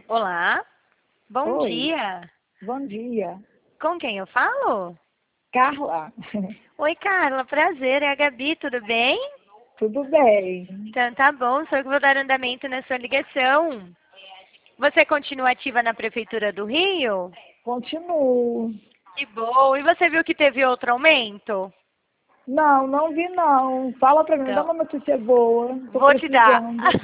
Olá, bom Oi, dia. bom dia. Com quem eu falo? Carla, Oi, Carla, prazer, é a Gabi, tudo bem? tudo bem? Então tá bom, sou eu que vou dar andamento na sua ligação. Você continua ativa na Prefeitura do Rio? Continuo. Que bom, e você viu que teve outro aumento? Não, não vi não. Fala pra mim, dá Então, uma notícia boa. Tô vou te dar. precisando.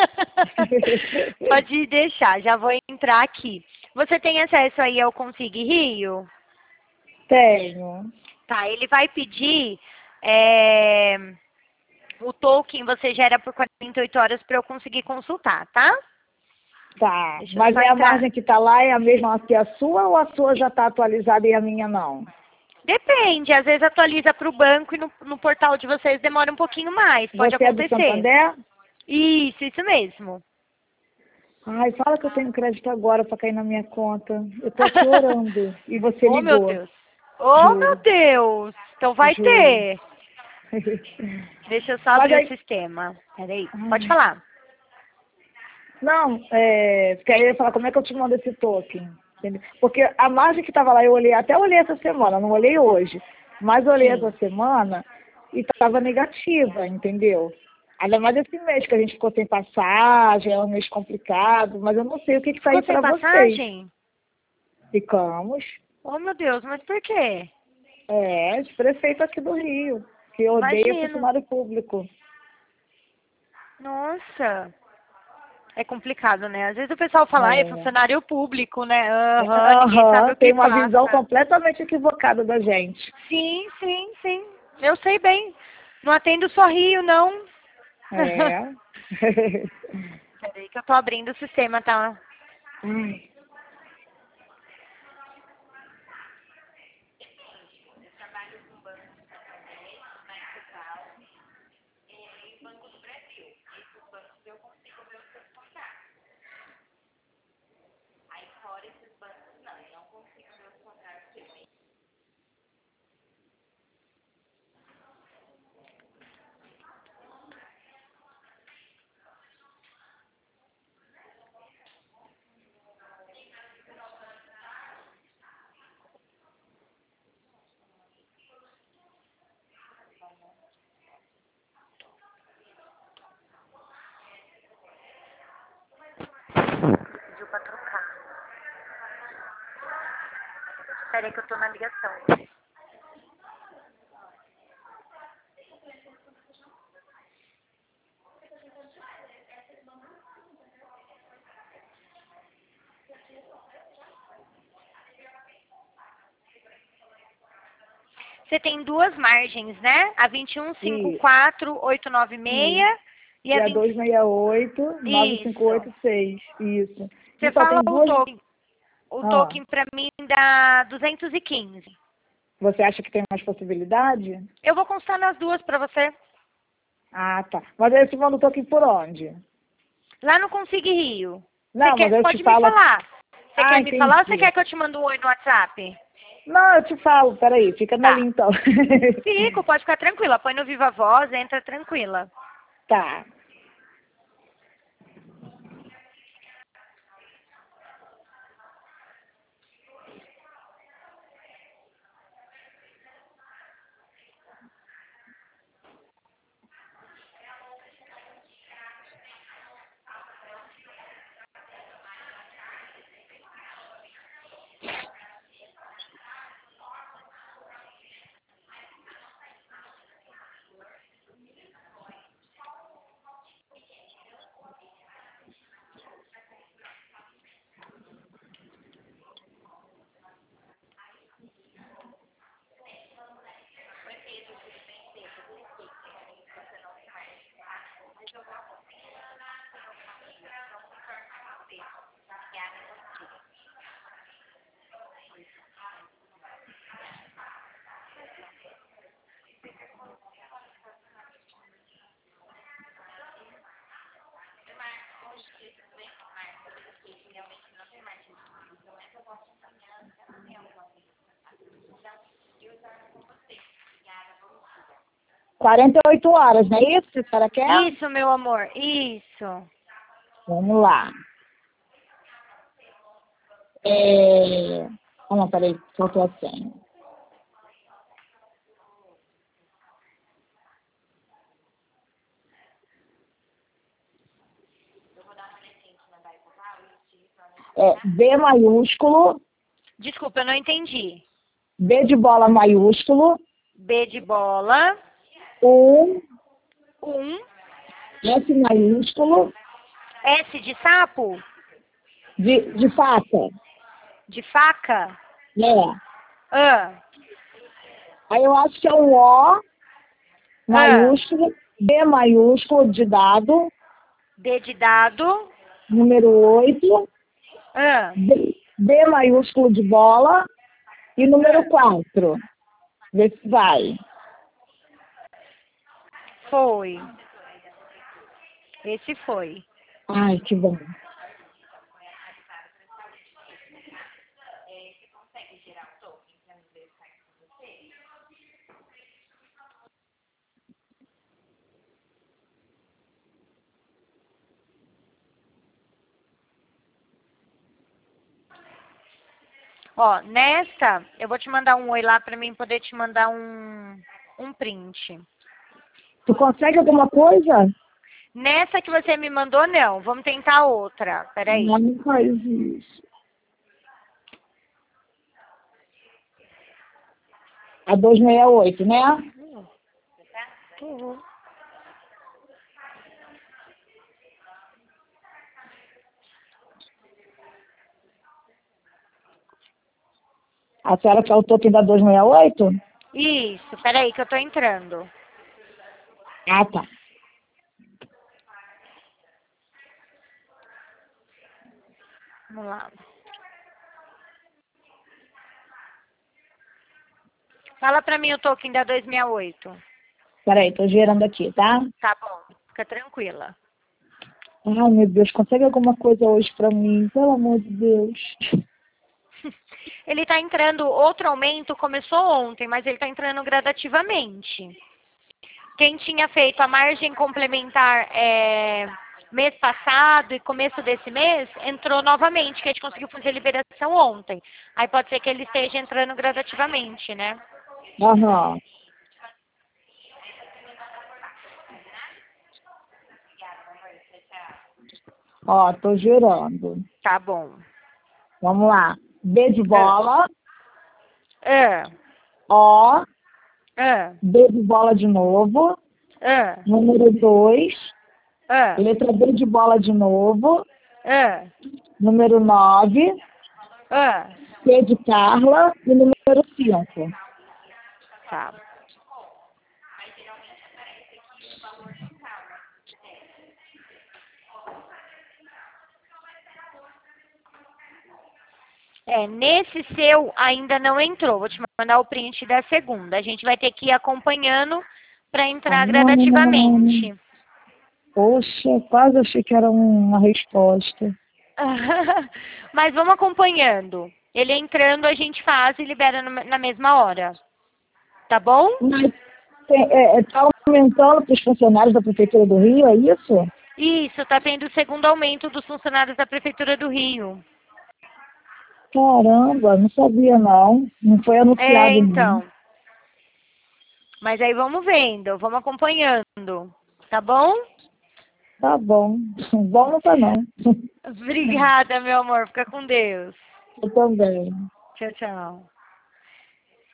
Pode deixar, já vou entrar aqui. Você tem acesso aí ao Consigue Rio? Tenho. Tá, ele vai pedir é, o token, você gera por 48 horas para eu conseguir consultar, tá? Tá, Deixa eu mas só é a entrar. margem que tá lá é a mesma que a sua ou a sua já tá atualizada e a minha não? Depende, às vezes atualiza para o banco e no portal de vocês demora um pouquinho mais, pode Você é do acontecer. Santander? Isso mesmo. Ai, fala que eu tenho crédito agora pra cair na minha conta. Eu tô aqui orando e você Oh, meu ligou. Deus. Oh, meu Juro, Deus. Então vai juro. ter. Deixa eu só Mas abrir o aí, sistema. Peraí, pode ai, falar. não, porque aí eu ia falar como é que eu te mando esse token. Entendeu? Porque a margem que estava lá, eu olhei, até olhei essa semana, não olhei hoje, mas olhei essa Sim. semana e estava negativa, entendeu? Ainda mais esse mês que a gente ficou sem passagem, é um mês complicado, mas eu não sei o que está aí Ficou sem para vocês. passagem? Ficamos, Oh, meu Deus, mas por quê? de prefeito aqui do Rio, que odeia Imagino. funcionário público. Nossa. É complicado, né? Às vezes o pessoal fala, ah, é É. funcionário público, né? Aham, ninguém sabe Aham, o tem que uma visão passa. completamente equivocada da gente. Sim, sim, sim. Eu sei bem. Não atendo só Rio, não. É. Peraí que eu tô abrindo o sistema, tá? Ai, Pediu pra trocar. Peraí que eu tô na ligação. 'Você tem duas margens, né? A e, 2154.896 e, e e a a 20. 268 Isso. 9586, isso. E Você só fala tem duas. o Ah, token pra mim dá 215. você acha que tem mais possibilidade? Eu vou constar nas duas pra você. Ah, tá. Mas aí eu te mando o token por onde? Lá no Consigue Rio. Você Não, mas quer, eu te pode me falo. falar. Você Ah, quer me falar ou você entendi. quer que eu te mande um oi no WhatsApp? Não, eu te falo, peraí, fica na Tá. linha então. Fico, pode ficar tranquila. Põe no Viva Voz, entra tranquila. Tá. 48 horas, não é isso que a senhora quer? Isso, meu amor, isso. Vamos lá. Ah, não, peraí, faltou a senha. B maiúsculo, Desculpa, eu não entendi. B de bola maiúsculo, B de bola, 1, 1, S maiúsculo, S de sapo, de faca, de faca, né? A, Aí eu acho que é um O A, maiúsculo, B maiúsculo de dado, D de dado, número 8, A, B maiúsculo de bola e número 4. Vê se vai. foi. Esse foi. Ai, que bom. Ó, nesta, eu vou te mandar um oi lá pra mim poder te mandar um print. Tu consegue alguma coisa? Nessa que você me mandou, não. Vamos tentar outra. Peraí. Não faz isso. A 268, né? Uhum. A senhora quer o token da 268? Isso, peraí que eu tô entrando. Ah, tá. Vamos lá. Fala pra mim o token da 268. Peraí, tô gerando aqui, tá? Tá bom, fica tranquila. Ai, meu Deus, consegue alguma coisa hoje pra mim? Pelo amor de Deus. Ele tá entrando, outro aumento começou ontem, mas ele tá entrando gradativamente. Quem tinha feito a margem complementar mês passado e começo desse mês, entrou novamente, que a gente conseguiu fazer a liberação ontem. Aí pode ser que ele esteja entrando gradativamente, né? Aham. Ó, tô gerando. Tá bom. Vamos lá. B de bola, Ah, O, ah, B de bola de novo, ah, número 2, ah, letra B de bola de novo, ah, número 9, ah. C de Carla e número 5. Tá. Nesse seu ainda não entrou. Vou te mandar o print da segunda. A gente vai ter que ir acompanhando para entrar gradativamente. Poxa, quase achei que era uma resposta. Mas vamos acompanhando. Ele entrando, a gente faz e libera na mesma hora. Tá bom? Mas tá aumentando para os funcionários da Prefeitura do Rio, é isso? Isso, tá tendo o segundo aumento dos funcionários da Prefeitura do Rio. Caramba, não sabia não. Não foi anunciado não. Então. Mas aí vamos vendo, vamos acompanhando. Tá bom? Tá bom. Bom não tá não. Obrigada, meu amor. Fica com Deus. Eu também. Tchau, tchau.